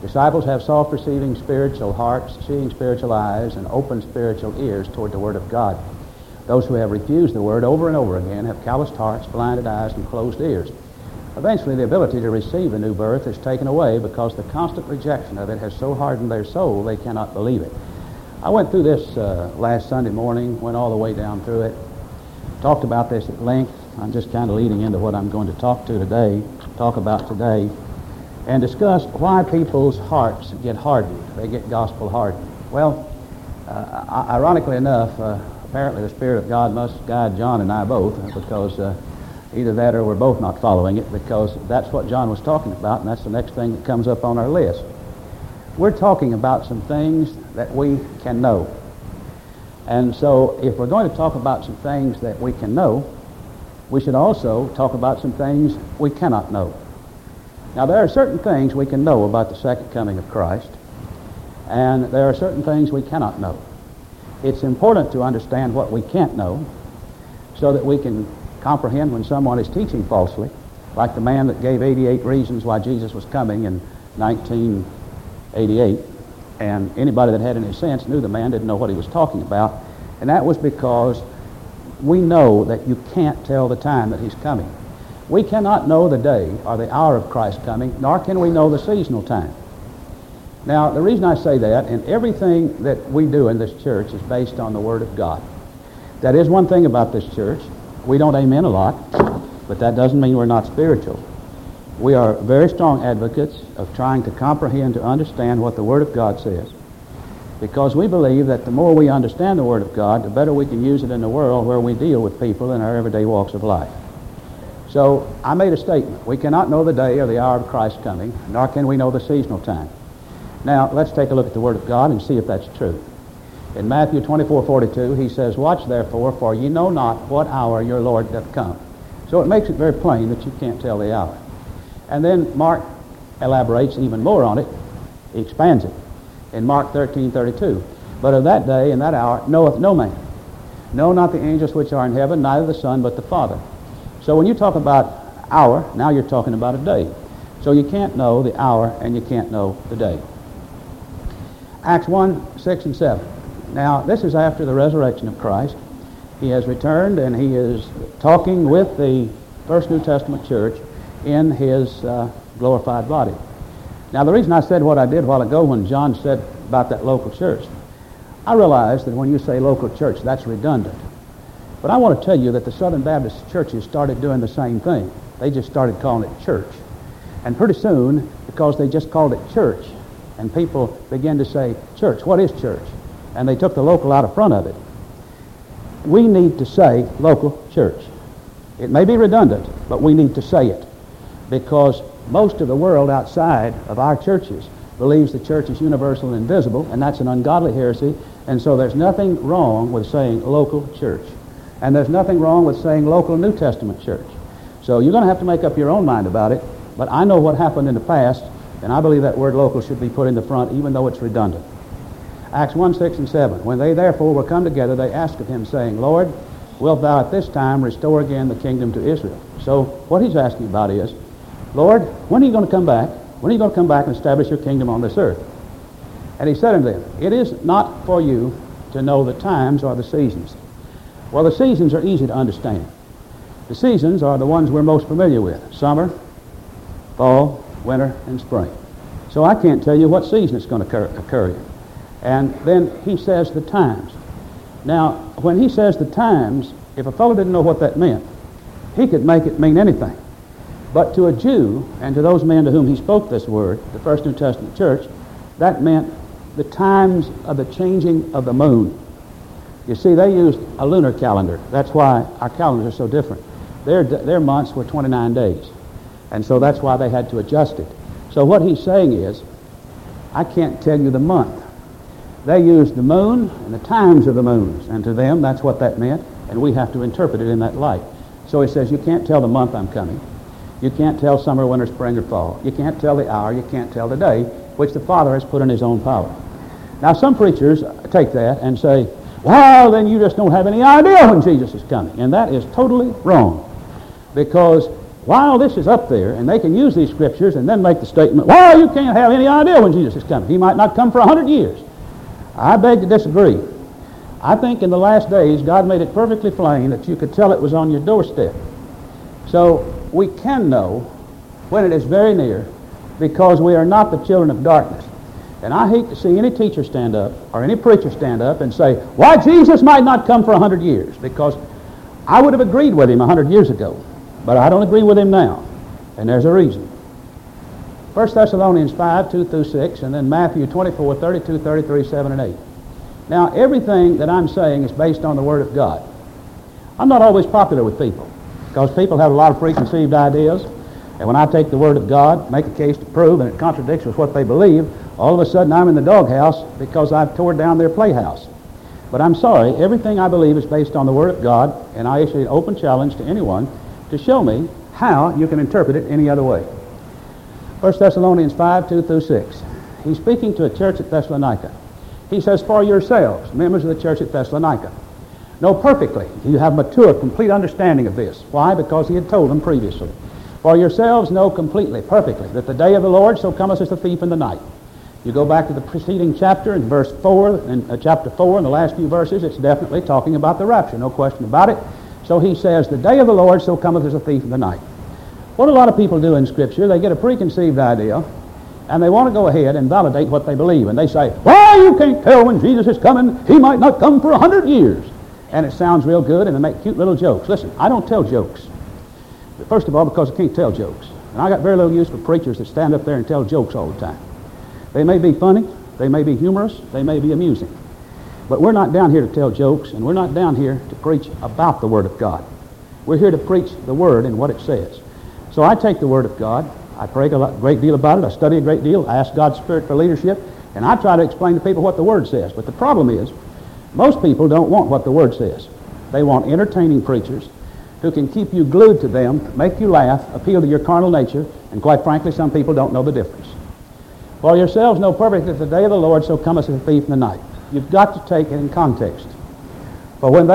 Disciples have soft-receiving spiritual hearts, seeing spiritual eyes, and open spiritual ears toward the Word of God. Those who have refused the Word over and over again have calloused hearts, blinded eyes, and closed ears. Eventually, the ability to receive the new birth is taken away because the constant rejection of it has so hardened their soul they cannot believe it. I went through this last Sunday morning, went all the way down through it, talked about this at length. I'm just kind of leading into what I'm going to talk about today, and discuss why people's hearts get hardened. They get gospel hardened. Well, ironically enough, apparently the Spirit of God must guide John and I both, because either that or we're both not following it, because that's what John was talking about, and that's the next thing that comes up on our list. We're talking about some things that we can know. And so if we're going to talk about some things that we can know, we should also talk about some things we cannot know. Now, there are certain things we can know about the second coming of Christ, and there are certain things we cannot know. It's important to understand what we can't know so that we can comprehend when someone is teaching falsely, like the man that gave 88 reasons why Jesus was coming in 1988, and anybody that had any sense knew the man didn't know what he was talking about, and that was because we know that you can't tell the time that he's coming. We cannot know the day or the hour of Christ's coming, nor can we know the seasonal time. Now, the reason I say that, and everything that we do in this church is based on the Word of God. That is one thing about this church. We don't amen a lot, but that doesn't mean we're not spiritual. We are very strong advocates of trying to comprehend, to understand what the Word of God says, because we believe that the more we understand the Word of God, the better we can use it in the world where we deal with people in our everyday walks of life. So I made a statement. We cannot know the day or the hour of Christ's coming, nor can we know the seasonal time. Now, let's take a look at the Word of God and see if that's true. In Matthew 24:42, he says, "Watch therefore, for ye know not what hour your Lord doth come." So it makes it very plain that you can't tell the hour. And then Mark elaborates even more on it. He expands it. In Mark 13:32, "But of that day and that hour knoweth no man. No, not the angels which are in heaven, neither the Son, but the Father." So when you talk about hour, now you're talking about a day. So you can't know the hour and you can't know the day. Acts 1:6 and 7. Now, this is after the resurrection of Christ. He has returned and he is talking with the first New Testament church in his glorified body. Now, the reason I said what I did a while ago when John said about that local church, I realize that when you say local church, that's redundant. But I want to tell you that the Southern Baptist churches started doing the same thing. They just started calling it church. And pretty soon, because they just called it church, and people began to say, church, what is church? And they took the local out of front of it. We need to say local church. It may be redundant, but we need to say it, because most of the world outside of our churches believes the church is universal and invisible, and that's an ungodly heresy, and so there's nothing wrong with saying local church. And there's nothing wrong with saying local New Testament church. So you're going to have to make up your own mind about it, but I know what happened in the past, and I believe that word local should be put in the front, even though it's redundant. Acts 1:6 and 7. "When they therefore were come together, they asked of him, saying, Lord, wilt thou at this time restore again the kingdom to Israel?" So what he's asking about is, Lord, when are you going to come back? When are you going to come back and establish your kingdom on this earth? And he said unto them, "It is not for you to know the times or the seasons." Well, the seasons are easy to understand. The seasons are the ones we're most familiar with: summer, fall, winter, and spring. So I can't tell you what season it's going to occur in. And then he says the times. Now, when he says the times, if a fellow didn't know what that meant, he could make it mean anything. But to a Jew, and to those men to whom he spoke this word, the First New Testament church, that meant the times of the changing of the moon. You see, they used a lunar calendar. That's why our calendars are so different. Their months were 29 days. And so that's why they had to adjust it. So what he's saying is, I can't tell you the month. They used the moon and the times of the moons. And to them, that's what that meant. And we have to interpret it in that light. So he says, you can't tell the month I'm coming. You can't tell summer, winter, spring, or fall. You can't tell the hour. You can't tell the day, which the Father has put in his own power. Now, some preachers take that and say, well, then you just don't have any idea when Jesus is coming. And that is totally wrong. Because while this is up there, and they can use these scriptures and then make the statement, well, you can't have any idea when Jesus is coming. He might not come for 100 years. I beg to disagree. I think in the last days, God made it perfectly plain that you could tell it was on your doorstep. So we can know when it is very near, because we are not the children of darkness. And I hate to see any teacher stand up or any preacher stand up and say, why, Jesus might not come for 100 years, because I would have agreed with him 100 years ago, but I don't agree with him now, and there's a reason. 1 Thessalonians 5, 2 through 6, and then Matthew 24, 32, 33, 7, and 8. Now, everything that I'm saying is based on the Word of God. I'm not always popular with people, because people have a lot of preconceived ideas, and when I take the Word of God, make a case to prove, and it contradicts with what they believe, all of a sudden I'm in the doghouse because I've torn down their playhouse. But I'm sorry, everything I believe is based on the Word of God, and I issue an open challenge to anyone to show me how you can interpret it any other way. 1 Thessalonians 5, 2 through 6. He's speaking to a church at Thessalonica. He says, for yourselves, members of the church at Thessalonica, know perfectly, you have mature, complete understanding of this. Why? Because he had told them previously. For yourselves know completely, perfectly, that the day of the Lord so cometh as a thief in the night. You go back to the preceding chapter in verse 4, in chapter 4, in the last few verses, it's definitely talking about the rapture, no question about it. So he says, the day of the Lord so cometh as a thief in the night. What a lot of people do in Scripture, they get a preconceived idea, and they want to go ahead and validate what they believe. And they say, well, you can't tell when Jesus is coming. He might not come for 100 years. And it sounds real good, and they make cute little jokes. Listen, I don't tell jokes. First of all, because I can't tell jokes. And I got very little use for preachers that stand up there and tell jokes all the time. They may be funny, they may be humorous, they may be amusing. But we're not down here to tell jokes, and we're not down here to preach about the Word of God. We're here to preach the Word and what it says. So I take the Word of God, I pray a great deal about it, I study a great deal, I ask God's Spirit for leadership, and I try to explain to people what the Word says. But the problem is, most people don't want what the Word says. They want entertaining preachers who can keep you glued to them, make you laugh, appeal to your carnal nature, and quite frankly, some people don't know the difference. For yourselves know perfectly that the day of the Lord so cometh as a thief in the night. You've got to take it in context. For when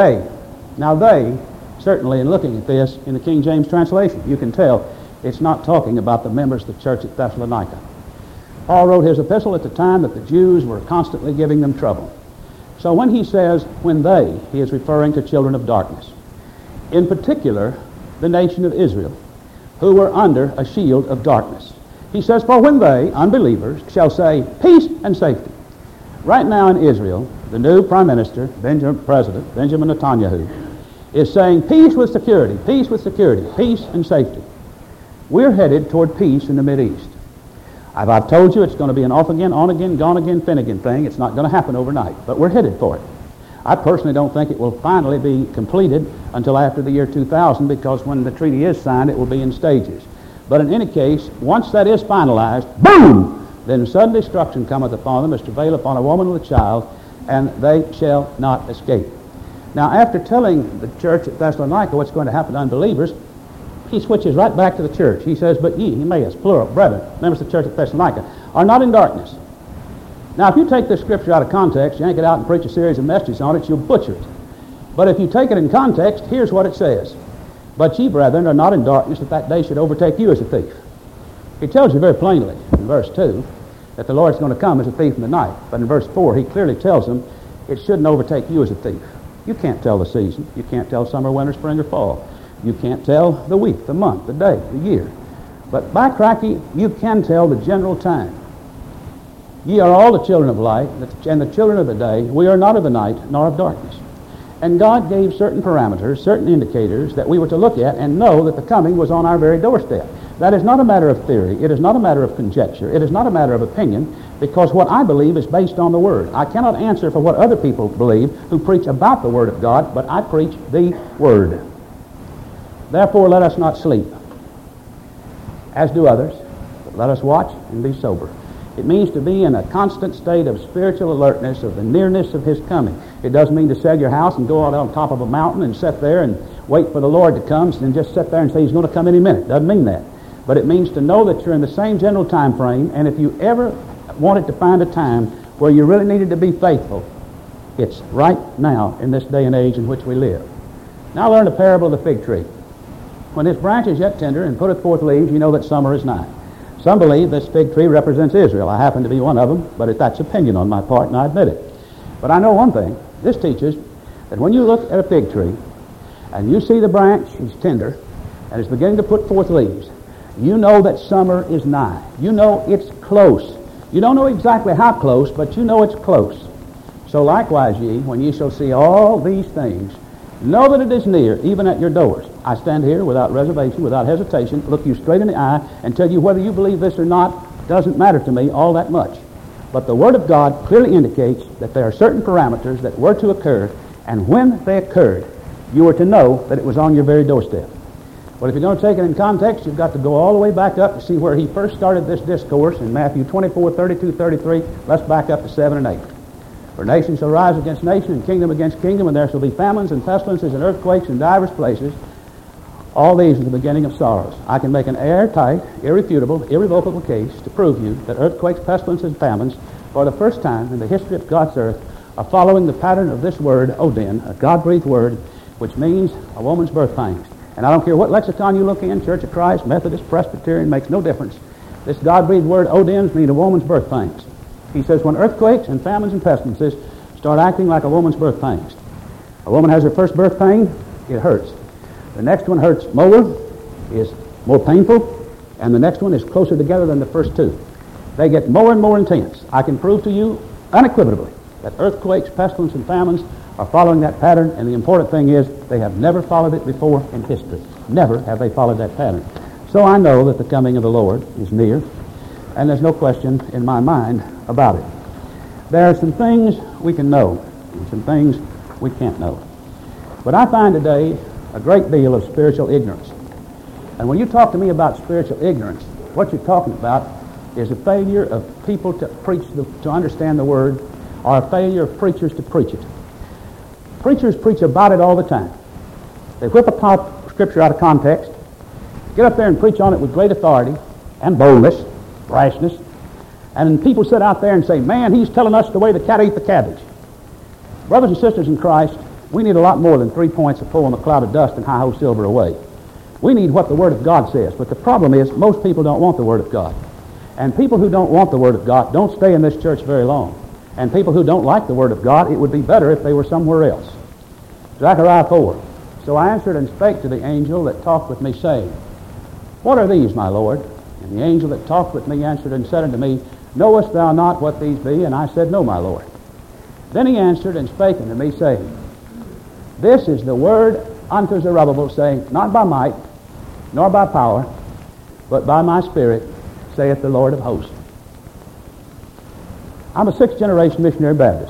they, certainly in looking at this in the King James translation, you can tell it's not talking about the members of the church at Thessalonica. Paul wrote his epistle at the time that the Jews were constantly giving them trouble. So when he says, when they, he is referring to children of darkness. In particular, the nation of Israel, who were under a shield of darkness. He says, for when they, unbelievers, shall say, peace and safety. Right now in Israel, the new prime minister, President Benjamin Netanyahu, is saying peace with security, peace with security, peace and safety. We're headed toward peace in the Mideast. I've told you it's going to be an off again, on again, gone again, Finnegan thing. It's not going to happen overnight, but we're headed for it. I personally don't think it will finally be completed until after the year 2000, because when the treaty is signed, it will be in stages. But in any case, once that is finalized, boom, then sudden destruction cometh upon them as travail upon a woman with a child, and they shall not escape. Now, after telling the church at Thessalonica what's going to happen to unbelievers, he switches right back to the church. He says, but ye, Emmaus, plural, brethren, members of the church at Thessalonica, are not in darkness. Now, if you take this scripture out of context, yank it out and preach a series of messages on it, you'll butcher it. But if you take it in context, here's what it says. But ye, brethren, are not in darkness, that day should overtake you as a thief. He tells you very plainly in verse 2 that the Lord's going to come as a thief in the night. But in verse 4, he clearly tells them it shouldn't overtake you as a thief. You can't tell the season. You can't tell summer, winter, spring, or fall. You can't tell the week, the month, the day, the year. But by cracky, you can tell the general time. Ye are all the children of light, and the children of the day. We are not of the night, nor of darkness. And God gave certain parameters, certain indicators that we were to look at and know that the coming was on our very doorstep. That is not a matter of theory. It is not a matter of conjecture. It is not a matter of opinion, because what I believe is based on the Word. I cannot answer for what other people believe who preach about the Word of God, but I preach the Word. Therefore, let us not sleep, as do others, but let us watch and be sober. It means to be in a constant state of spiritual alertness of the nearness of His coming. It doesn't mean to sell your house and go out on top of a mountain and sit there and wait for the Lord to come and just sit there and say He's going to come any minute. Doesn't mean that. But it means to know that you're in the same general time frame, and if you ever wanted to find a time where you really needed to be faithful, it's right now in this day and age in which we live. Now learn the parable of the fig tree. when his branch is yet tender and putteth forth leaves, you know that summer is nigh. Some believe this fig tree represents Israel. I happen to be one of them, but that's opinion on my part, and I admit it. But I know one thing. This teaches that when you look at a fig tree and you see the branch is tender and is beginning to put forth leaves, you know that summer is nigh. You know it's close. You don't know exactly how close, but you know it's close. So likewise ye, when ye shall see all these things, know that it is near, even at your doors. I stand here without reservation, without hesitation, look you straight in the eye, and tell you whether you believe this or not doesn't matter to me all that much. But the Word of God clearly indicates that there are certain parameters that were to occur, and when they occurred, you were to know that it was on your very doorstep. But if you're going to take it in context, you've got to go all the way back up to see where he first started this discourse in Matthew 24, 32, 33. Let's back up to 7 and 8. For nation shall rise against nation, and kingdom against kingdom, and there shall be famines and pestilences and earthquakes in divers places. All these are the beginning of sorrows. I can make an airtight, irrefutable, irrevocable case to prove you that earthquakes, pestilences, and famines, for the first time in the history of God's earth, are following the pattern of this word, Odin, a God-breathed word, which means a woman's birth pangs. And I don't care what lexicon you look in, Church of Christ, Methodist, Presbyterian, makes no difference. This God-breathed word, Odin, means a woman's birth pangs. He says when earthquakes and famines and pestilences start acting like a woman's birth pangs. A woman has her first birth pain, it hurts. The next one hurts more, is more painful, and the next one is closer together than the first two. They get more and more intense. I can prove to you unequivocally that earthquakes, pestilence, and famines are following that pattern, and the important thing is they have never followed it before in history. Never have they followed that pattern. So I know that the coming of the Lord is near, and there's no question in my mind about it. There are some things we can know, and some things we can't know. But I find today a great deal of spiritual ignorance. And when you talk to me about spiritual ignorance, what you're talking about is a failure of people to to understand the Word, or a failure of preachers to preach it. Preachers preach about it all the time. They whip a scripture out of context, get up there and preach on it with great authority and boldness, brashness, and people sit out there and say, man, he's telling us the way the cat ate the cabbage. Brothers and sisters in Christ, we need a lot more than 3 points of pulling a cloud of dust and high-ho silver away. We need what the Word of God says. But the problem is most people don't want the Word of God. And people who don't want the Word of God don't stay in this church very long. And people who don't like the Word of God, it would be better if they were somewhere else. Zechariah 4. So I answered and spake to the angel that talked with me, saying, What are these, my Lord? And the angel that talked with me answered and said unto me, Knowest thou not what these be? And I said, No, my Lord. Then he answered and spake unto me, saying, This is the word unto Zerubbabel, saying, Not by might, nor by power, but by my Spirit, saith the Lord of hosts. I'm a sixth-generation missionary Baptist.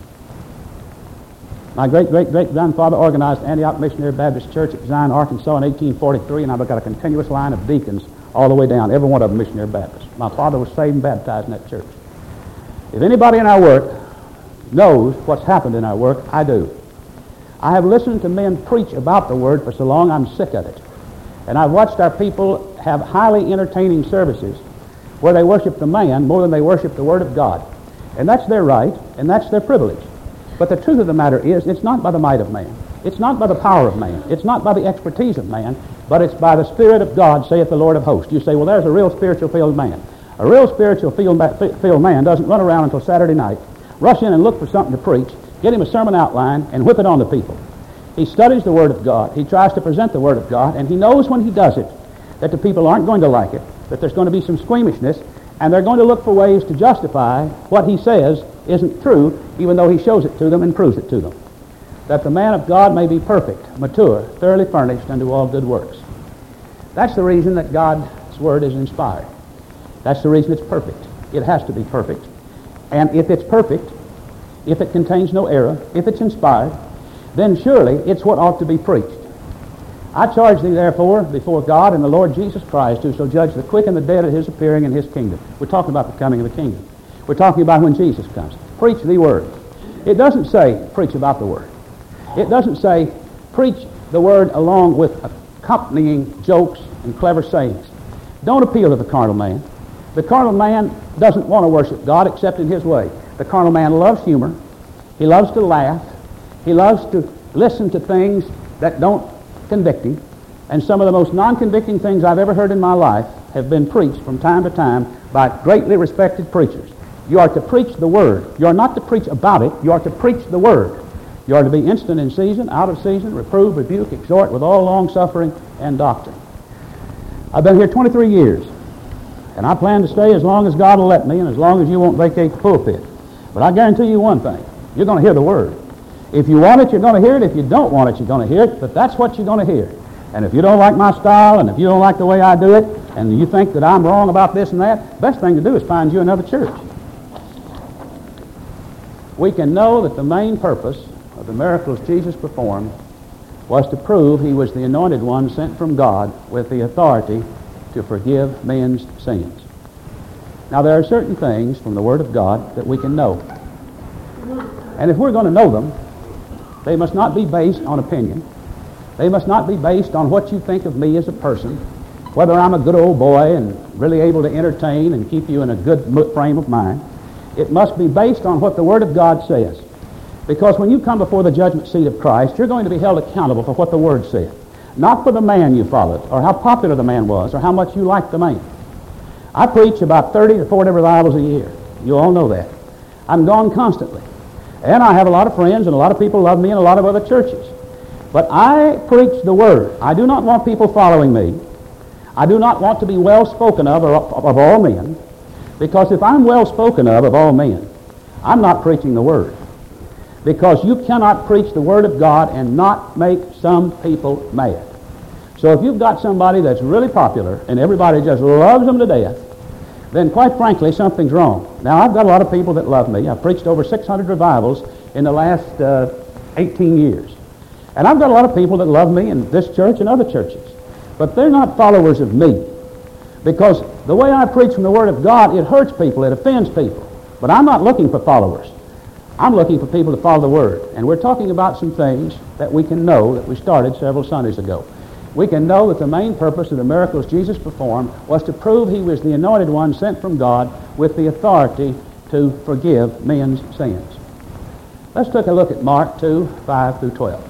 My great-great-great-grandfather organized Antioch Missionary Baptist Church at Zion, Arkansas in 1843, and I've got a continuous line of deacons all the way down, every one of them missionary Baptists. My father was saved and baptized in that church. If anybody in our work knows what's happened in our work, I do. I have listened to men preach about the Word for so long I'm sick of it. And I've watched our people have highly entertaining services where they worship the man more than they worship the Word of God. And that's their right, and that's their privilege. But the truth of the matter is, it's not by the might of man. It's not by the power of man. It's not by the expertise of man, but it's by the Spirit of God, saith the Lord of hosts. You say, well, there's a real spiritual-filled man. A real spiritual-filled man doesn't run around until Saturday night, rush in and look for something to preach, get him a sermon outline, and whip it on the people. He studies the Word of God. He tries to present the Word of God, and he knows when he does it that the people aren't going to like it, that there's going to be some squeamishness, and they're going to look for ways to justify what he says isn't true, even though he shows it to them and proves it to them. That the man of God may be perfect, mature, thoroughly furnished unto all good works. That's the reason that God's Word is inspired. That's the reason it's perfect. It has to be perfect. And if it's perfect, if it contains no error, if it's inspired, then surely it's what ought to be preached. I charge thee therefore before God and the Lord Jesus Christ, who shall judge the quick and the dead at his appearing in his kingdom. We're talking about the coming of the kingdom. We're talking about when Jesus comes. Preach the Word. It doesn't say preach about the Word. It doesn't say preach the Word along with accompanying jokes and clever sayings. Don't appeal to the carnal man. The carnal man doesn't want to worship God except in his way. The carnal man loves humor. He loves to laugh. He loves to listen to things that don't convict him. And some of the most non-convicting things I've ever heard in my life have been preached from time to time by greatly respected preachers. You are to preach the Word. You are not to preach about it. You are to preach the Word. You are to be instant in season, out of season, reprove, rebuke, exhort with all long-suffering and doctrine. I've been here 23 years, and I plan to stay as long as God will let me and as long as you won't vacate the pulpit. But I guarantee you one thing. You're going to hear the Word. If you want it, you're going to hear it. If you don't want it, you're going to hear it. But that's what you're going to hear. And if you don't like my style, and if you don't like the way I do it, and you think that I'm wrong about this and that, the best thing to do is find you another church. We can know that the main purpose of the miracles Jesus performed was to prove he was the anointed one sent from God with the authority to forgive men's sins. Now, there are certain things from the Word of God that we can know. And if we're going to know them, they must not be based on opinion. They must not be based on what you think of me as a person, whether I'm a good old boy and really able to entertain and keep you in a good frame of mind. It must be based on what the Word of God says. Because when you come before the judgment seat of Christ, you're going to be held accountable for what the Word said. Not for the man you followed, or how popular the man was, or how much you liked the man. I preach about 30 to 40 revivals a year. You all know that. I'm gone constantly. And I have a lot of friends, and a lot of people love me in a lot of other churches. But I preach the Word. I do not want people following me. I do not want to be well spoken of all men. Because if I'm well spoken of all men, I'm not preaching the Word. Because you cannot preach the Word of God and not make some people mad. So if you've got somebody that's really popular and everybody just loves them to death, then quite frankly, something's wrong. Now, I've got a lot of people that love me. I've preached over 600 revivals in the last 18 years. And I've got a lot of people that love me in this church and other churches. But they're not followers of me. Because the way I preach from the Word of God, it hurts people, it offends people. But I'm not looking for followers. I'm looking for people to follow the Word. And we're talking about some things that we can know that we started several Sundays ago. We can know that the main purpose of the miracles Jesus performed was to prove he was the anointed one sent from God with the authority to forgive men's sins. Let's take a look at Mark 2, 5 through 12.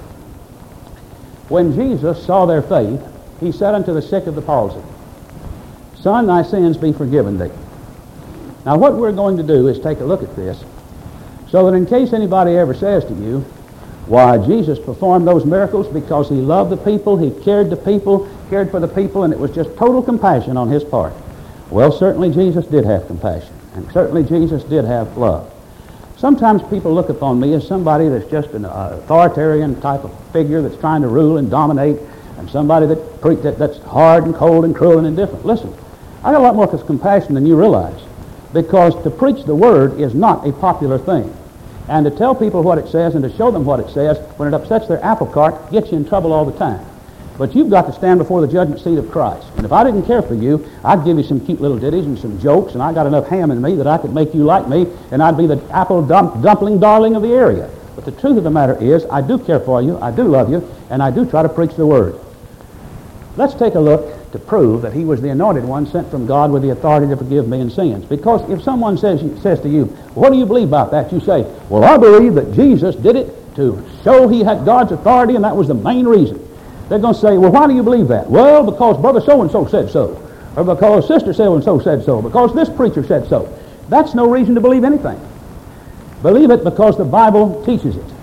When Jesus saw their faith, he said unto the sick of the palsy, Son, thy sins be forgiven thee. Now what we're going to do is take a look at this, so that in case anybody ever says to you, why, Jesus performed those miracles because he loved the people, he cared for the people, and it was just total compassion on his part. Well, certainly Jesus did have compassion, and certainly Jesus did have love. Sometimes people look upon me as somebody that's just an authoritarian type of figure that's trying to rule and dominate, and somebody that's hard and cold and cruel and indifferent. Listen, I got a lot more compassion than you realize, because to preach the Word is not a popular thing. And to tell people what it says and to show them what it says when it upsets their apple cart gets you in trouble all the time. But you've got to stand before the judgment seat of Christ. And if I didn't care for you, I'd give you some cute little ditties and some jokes, and I got enough ham in me that I could make you like me, and I'd be the apple dumpling darling of the area. But the truth of the matter is, I do care for you, I do love you, and I do try to preach the Word. Let's take a look to prove that he was the anointed one sent from God with the authority to forgive men's sins. Because if someone says to you, what do you believe about that? You say, well, I believe that Jesus did it to show he had God's authority, and that was the main reason. They're going to say, well, why do you believe that? Well, because brother so-and-so said so, or because sister so-and-so said so, because this preacher said so. That's no reason to believe anything. Believe it because the Bible teaches it.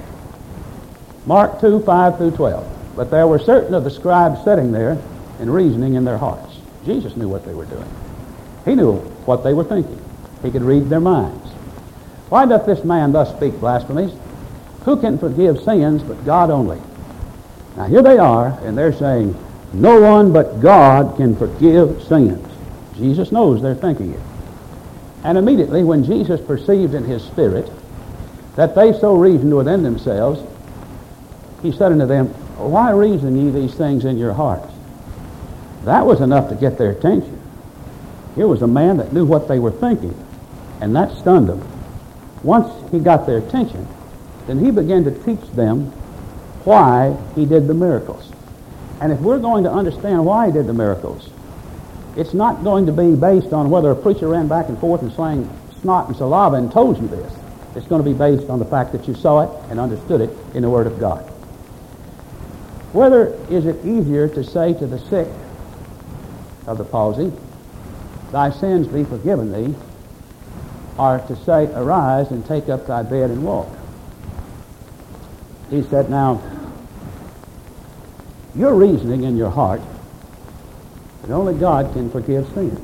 Mark 2, 5 through 12. But there were certain of the scribes sitting there and reasoning in their hearts. Jesus knew what they were doing. He knew what they were thinking. He could read their minds. Why doth this man thus speak blasphemies? Who can forgive sins but God only? Now here they are, and they're saying, no one but God can forgive sins. Jesus knows they're thinking it. And immediately when Jesus perceived in his spirit that they so reasoned within themselves, he said unto them, why reason ye these things in your hearts? That was enough to get their attention. Here was a man that knew what they were thinking, and that stunned them. Once he got their attention, then he began to teach them why he did the miracles. And if we're going to understand why he did the miracles, it's not going to be based on whether a preacher ran back and forth and slang snot and saliva and told you this. It's going to be based on the fact that you saw it and understood it in the Word of God. Whether is it easier to say to the sick of the palsy, thy sins be forgiven thee, or to say, arise and take up thy bed and walk? He said, now, you're reasoning in your heart that only God can forgive sins.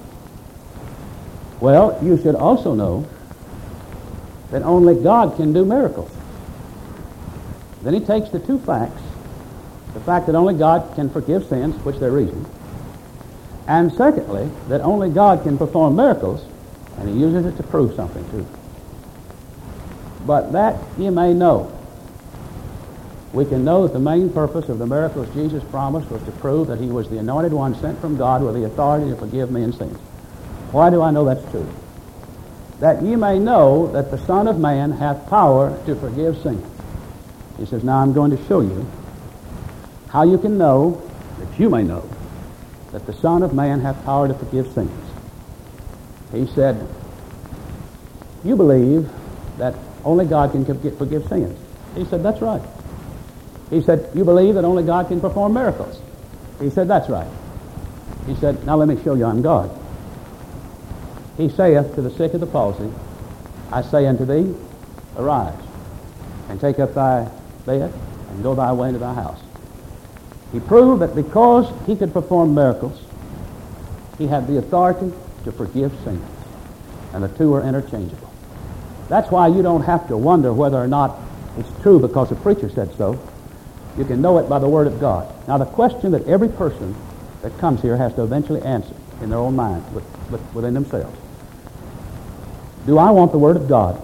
Well, you should also know that only God can do miracles. Then he takes the two facts, the fact that only God can forgive sins, which they're reasoning, and secondly, that only God can perform miracles, and he uses it to prove something too. But that you may know. We can know that the main purpose of the miracles Jesus promised was to prove that he was the anointed one sent from God with the authority to forgive men's sins. Why do I know that's true? That ye may know that the Son of Man hath power to forgive sins. He says, now I'm going to show you how you can know, that you may know, that the Son of Man hath power to forgive sins. He said, you believe that only God can forgive sins. He said, that's right. He said, you believe that only God can perform miracles. He said, that's right. He said, now let me show you I'm God. He saith to the sick of the palsy, I say unto thee, arise, and take up thy bed, and go thy way into thy house. He proved that because he could perform miracles, he had the authority to forgive sins. And the two are interchangeable. That's why you don't have to wonder whether or not it's true because the preacher said so. You can know it by the Word of God. Now, the question that every person that comes here has to eventually answer in their own mind, within themselves. Do I want the Word of God,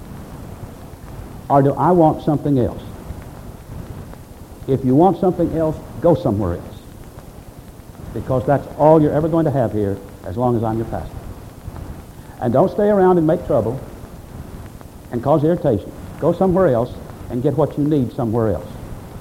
or do I want something else? If you want something else, go somewhere else, because that's all you're ever going to have here as long as I'm your pastor. And don't stay around and make trouble and cause irritation. Go somewhere else and get what you need somewhere else.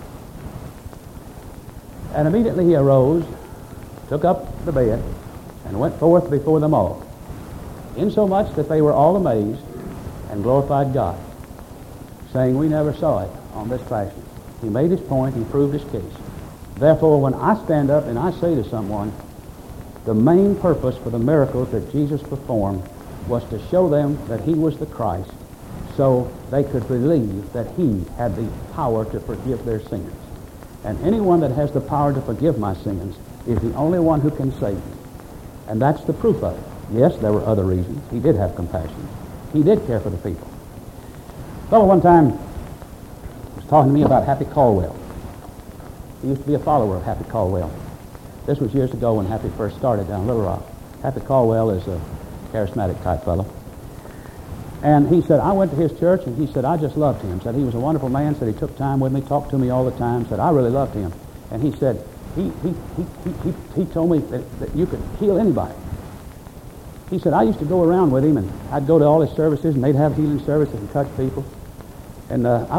And immediately he arose, took up the bed, and went forth before them all, insomuch that they were all amazed and glorified God, saying, we never saw it on this fashion. He made his point, he proved his case. Therefore, when I stand up and I say to someone, the main purpose for the miracles that Jesus performed was to show them that he was the Christ, so they could believe that he had the power to forgive their sins. And anyone that has the power to forgive my sins is the only one who can save me. And that's the proof of it. Yes, there were other reasons. He did have compassion. He did care for the people. A fellow one time was talking to me about Happy Caldwell. He used to be a follower of Happy Caldwell. This was years ago when Happy first started down Little Rock. Happy Caldwell is a charismatic type fellow. And he said, I went to his church, and he said, I just loved him. Said he was a wonderful man. Said he took time with me, talked to me all the time. Said I really loved him. And he said, he told me that you could heal anybody. He said, I used to go around with him, and I'd go to all his services, and they'd have healing services and touch people. And I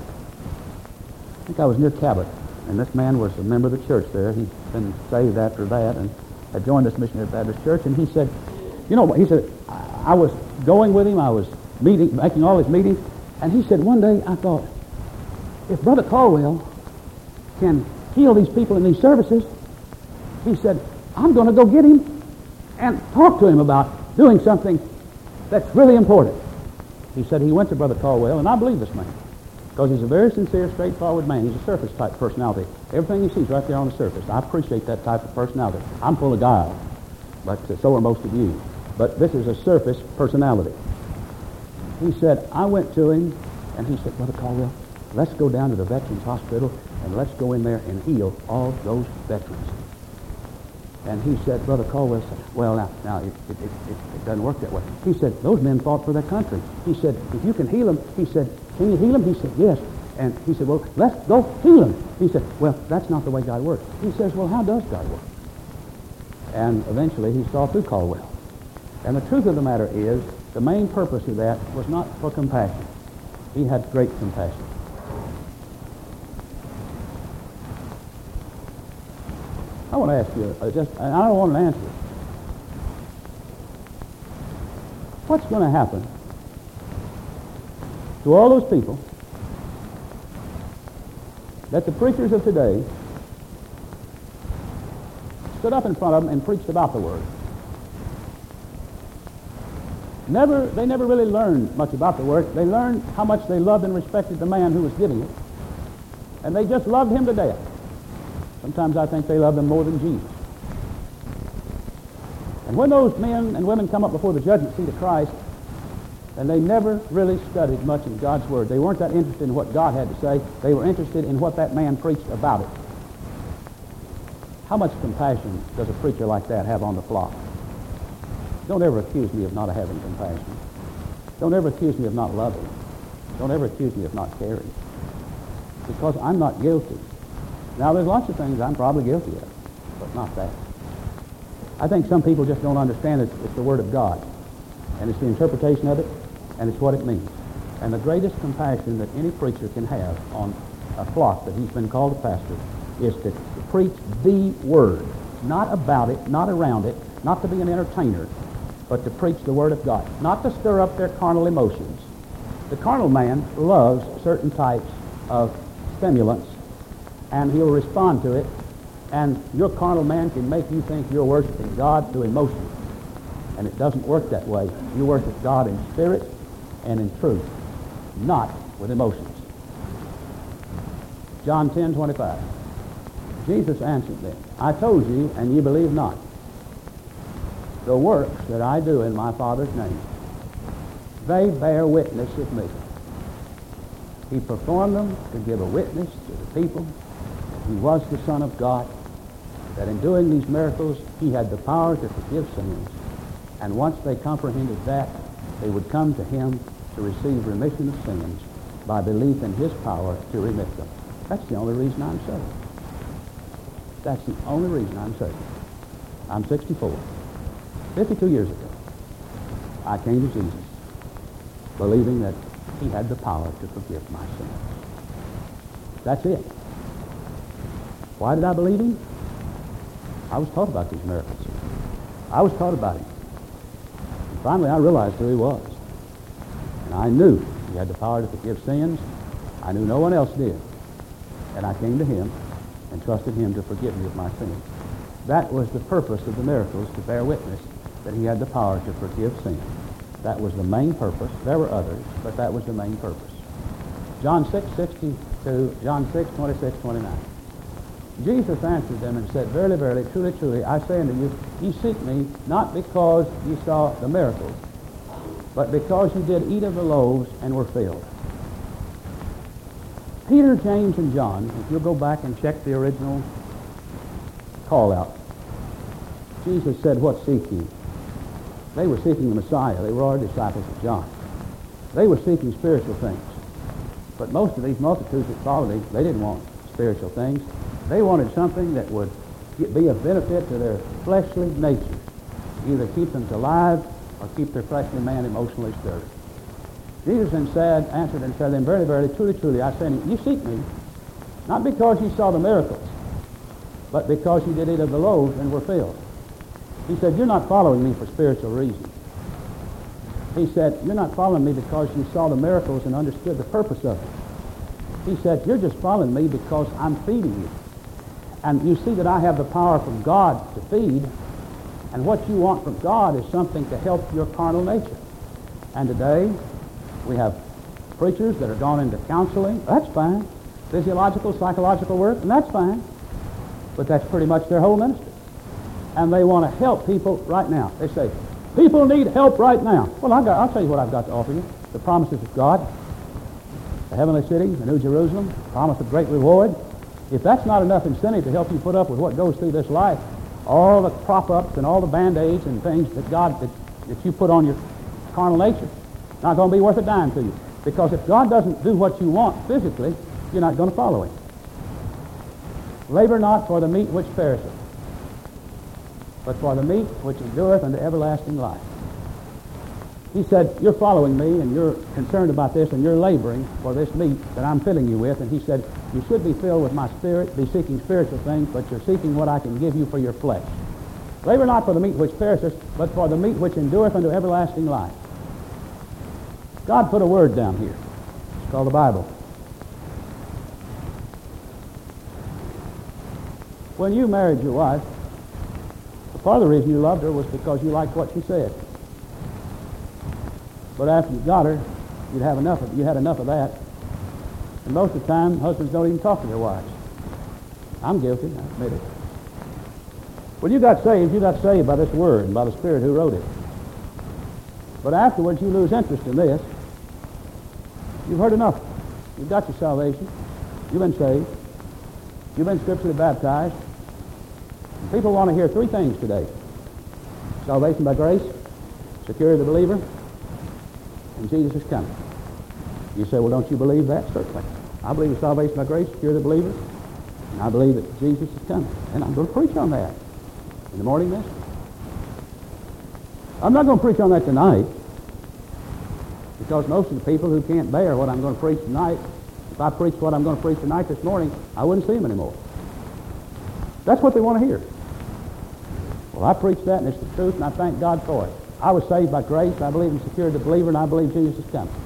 think I was near Cabot, and this man was a member of the church there. He'd been saved after that and had joined this Missionary Baptist church. And he said, he said, I was going with him, I was making all his meetings, and he said, one day I thought, if Brother Caldwell can heal these people in these services, he said, I'm going to go get him and talk to him about doing something that's really important. He said he went to Brother Caldwell, and I believe this man, because he's a very sincere, straightforward man. He's a surface type personality. Everything he sees right there on the surface. I appreciate that type of personality. I'm full of guile, but so are most of you. But this is a surface personality. He said, I went to him, and he said, Brother Caldwell, let's go down to the Veterans Hospital, and let's go in there and heal all those veterans. And he said, Brother Caldwell said, well, now it doesn't work that way. He said, those men fought for their country. He said, if you can heal them, he said, can you heal them? He said, yes. And he said, well, let's go heal them. He said, well, that's not the way God works. He says, well, how does God work? And eventually he saw through Caldwell. And the truth of the matter is, the main purpose of that was not for compassion. He had great compassion. I want to ask you, and I don't want an answer. What's going to happen to all those people that the preachers of today stood up in front of them and preached about the Word. They never really learned much about the Word. They learned how much they loved and respected the man who was giving it. And they just loved him to death. Sometimes I think they loved him more than Jesus. And when those men and women come up before the judgment seat of Christ, and they never really studied much in God's Word. They weren't that interested in what God had to say. They were interested in what that man preached about it. How much compassion does a preacher like that have on the flock? Don't ever accuse me of not having compassion. Don't ever accuse me of not loving. Don't ever accuse me of not caring. Because I'm not guilty. Now, there's lots of things I'm probably guilty of, but not that. I think some people just don't understand it's the Word of God. And it's the interpretation of it, and it's what it means. And the greatest compassion that any preacher can have on a flock that he's been called a pastor is to preach the Word. Not about it, not around it, not to be an entertainer, but to preach the Word of God. Not to stir up their carnal emotions. The carnal man loves certain types of stimulants, and he'll respond to it, and your carnal man can make you think you're worshiping God through emotion. And it doesn't work that way. You worship God in spirit and in truth, not with emotions. John 10:25. Jesus answered them, I told you, and ye believe not. The works that I do in my Father's name, they bear witness of me. He performed them to give a witness to the people that he was the Son of God, that in doing these miracles he had the power to forgive sins. And once they comprehended that, they would come to him to receive remission of sins by belief in his power to remit them. That's the only reason I'm saved. That's the only reason I'm saved. I'm 64. 52 years ago, I came to Jesus, believing that he had the power to forgive my sins. That's it. Why did I believe him? I was taught about these miracles. I was taught about him. And finally, I realized who he was. And I knew he had the power to forgive sins. I knew no one else did. And I came to him and trusted him to forgive me of my sins. That was the purpose of the miracles, to bear witness that he had the power to forgive sins. That was the main purpose. There were others, but that was the main purpose. John 6:62, John 6:26-29. Jesus answered them and said, Verily, verily, truly, truly, I say unto you, ye seek me not because ye saw the miracles, but because you did eat of the loaves and were filled. Peter, James, and John, if you'll go back and check the original call out, Jesus said, what seek ye? They were seeking the Messiah. They were all disciples of John. They were seeking spiritual things. But most of these multitudes that followed him, they didn't want spiritual things. They wanted something that would be of benefit to their fleshly nature, either keep them alive or keep their fleshly man emotionally stirred. Jesus answered and said to them, Verily, verily, truly, truly, I say unto you, you seek me, not because you saw the miracles, but because you did eat of the loaves and were filled. He said, you're not following me for spiritual reasons. He said, you're not following me because you saw the miracles and understood the purpose of it. He said, you're just following me because I'm feeding you. And you see that I have the power from God to feed, and what you want from God is something to help your carnal nature. And today, we have preachers that are gone into counseling. That's fine. Physiological, psychological work, and that's fine. But that's pretty much their whole ministry. And they want to help people right now. They say, people need help right now. Well, I'll tell you what I've got to offer you. The promises of God, the heavenly city, the New Jerusalem, promise of great reward. If that's not enough incentive to help you put up with what goes through this life, all the prop-ups and all the band-aids and things that you put on your carnal nature, not going to be worth a dime to you. Because if God doesn't do what you want physically, you're not going to follow him. Labor not for the meat which perisheth, but for the meat which endureth unto everlasting life. He said, you're following me and you're concerned about this and you're laboring for this meat that I'm filling you with. And he said, you should be filled with my spirit, be seeking spiritual things, but you're seeking what I can give you for your flesh. Labor not for the meat which perisheth, but for the meat which endureth unto everlasting life. God put a word down here. It's called the Bible. When you married your wife, the part of the reason you loved her was because you liked what she said. But after you got her, you had enough of that. And most of the time, husbands don't even talk to their wives. I'm guilty, I admit it. When you got saved by this Word and by the Spirit who wrote it. But afterwards, you lose interest in this. You've heard enough. You've got your salvation. You've been saved. You've been scripturally baptized. And people want to hear three things today. Salvation by grace, security of the believer, and Jesus is coming. You say, well, don't you believe that? Certainly. I believe in salvation by grace, security of the believer, and I believe that Jesus is coming. And I'm going to preach on that in the morning message. I'm not going to preach on that tonight, because most of the people who can't bear what I'm going to preach tonight, if I preached what I'm going to preach tonight this morning, I wouldn't see them anymore. That's what they want to hear. Well, I preach that, and it's the truth, and I thank God for it. I was saved by grace, I believe in security of the believer, and I believe Jesus is coming.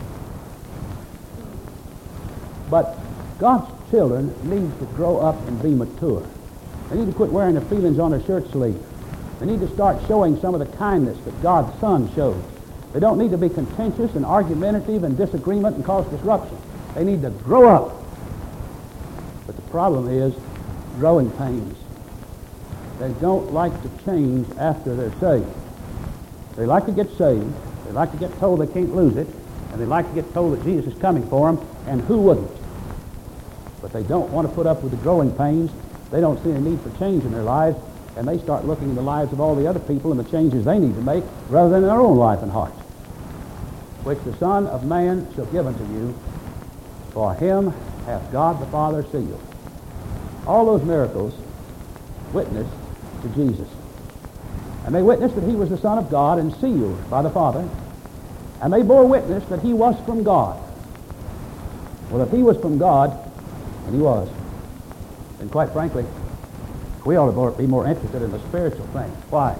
But God's children need to grow up and be mature. They need to quit wearing their feelings on their shirt sleeve. They need to start showing some of the kindness that God's Son shows. They don't need to be contentious and argumentative and disagreement and cause disruption. They need to grow up. But the problem is growing pains. They don't like to change after they're saved. They like to get saved. They like to get told they can't lose it. And they like to get told that Jesus is coming for them. And who wouldn't? But they don't want to put up with the growing pains. They don't see a need for change in their lives. And they start looking in the lives of all the other people and the changes they need to make rather than their own life and heart. Which the Son of Man shall give unto you, for him hath God the Father sealed. All those miracles witnessed to Jesus. And they witnessed that he was the Son of God and sealed by the Father. And they bore witness that he was from God. Well, if he was from God, and he was, then quite frankly, we ought to be more interested in the spiritual things. Why?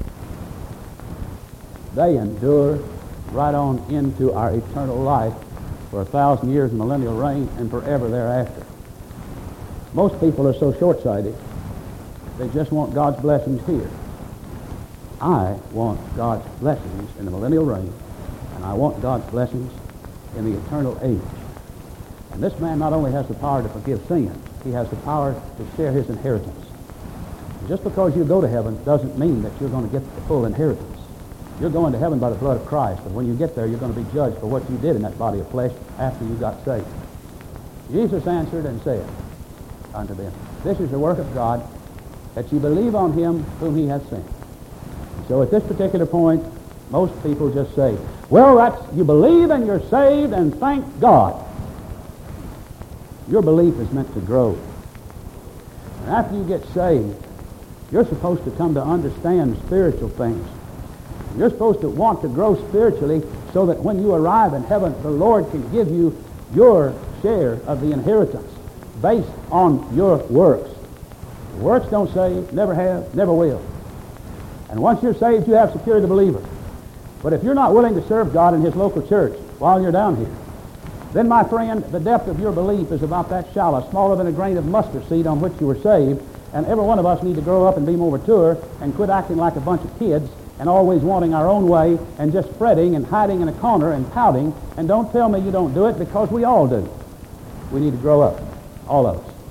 They endure right on into our eternal life for 1,000 years of millennial reign and forever thereafter. Most people are so short-sighted, they just want God's blessings here. I want God's blessings in the millennial reign, and I want God's blessings in the eternal age. And this man not only has the power to forgive sin, he has the power to share his inheritance. Just because you go to heaven doesn't mean that you're going to get the full inheritance. You're going to heaven by the blood of Christ, but when you get there, you're going to be judged for what you did in that body of flesh after you got saved. Jesus answered and said unto them, this is the work of God, that you believe on him whom he hath sent. So at this particular point, most people just say, well, that's, you believe and you're saved, and thank God. Your belief is meant to grow. And after you get saved, you're supposed to come to understand spiritual things. You're supposed to want to grow spiritually so that when you arrive in heaven, the Lord can give you your share of the inheritance based on your works. Works don't save, never have, never will. And once you're saved, you have security of the believer. But if you're not willing to serve God in his local church while you're down here, then, my friend, the depth of your belief is about that shallow, smaller than a grain of mustard seed on which you were saved. And every one of us need to grow up and be more mature and quit acting like a bunch of kids and always wanting our own way and just fretting and hiding in a corner and pouting. And don't tell me you don't do it, because we all do. We need to grow up, all of us.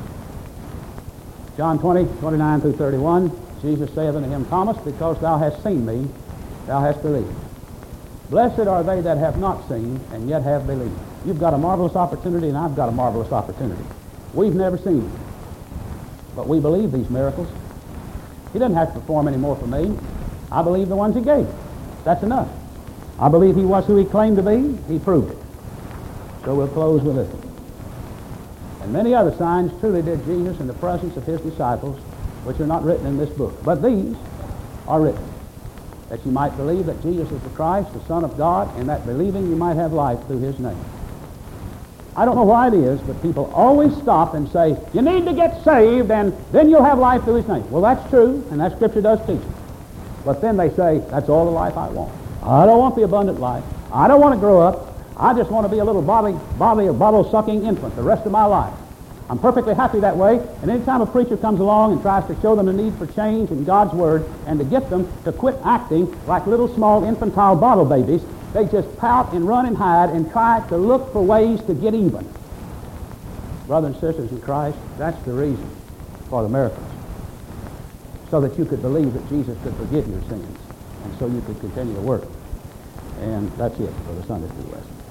John 20:29 through 31, Jesus saith unto him, Thomas, because thou hast seen me, thou hast believed. Blessed are they that have not seen and yet have believed. You've got a marvelous opportunity, and I've got a marvelous opportunity. We've never seen him, but we believe these miracles. He doesn't have to perform any more for me. I believe the ones he gave. That's enough. I believe he was who he claimed to be. He proved it. So we'll close with this. And many other signs truly did Jesus in the presence of his disciples, which are not written in this book. But these are written, that you might believe that Jesus is the Christ, the Son of God, and that believing you might have life through his name. I don't know why it is, but people always stop and say, you need to get saved, and then you'll have life through his name. Well, that's true, and that Scripture does teach it. But then they say, that's all the life I want. I don't want the abundant life. I don't want to grow up. I just want to be a little bottle-sucking infant the rest of my life. I'm perfectly happy that way, and any time a preacher comes along and tries to show them the need for change in God's Word and to get them to quit acting like little small infantile bottle babies, they just pout and run and hide and try to look for ways to get even. Brothers and sisters in Christ, that's the reason for the miracles, so that you could believe that Jesus could forgive your sins, and so you could continue to work. And that's it for the Sunday school lesson.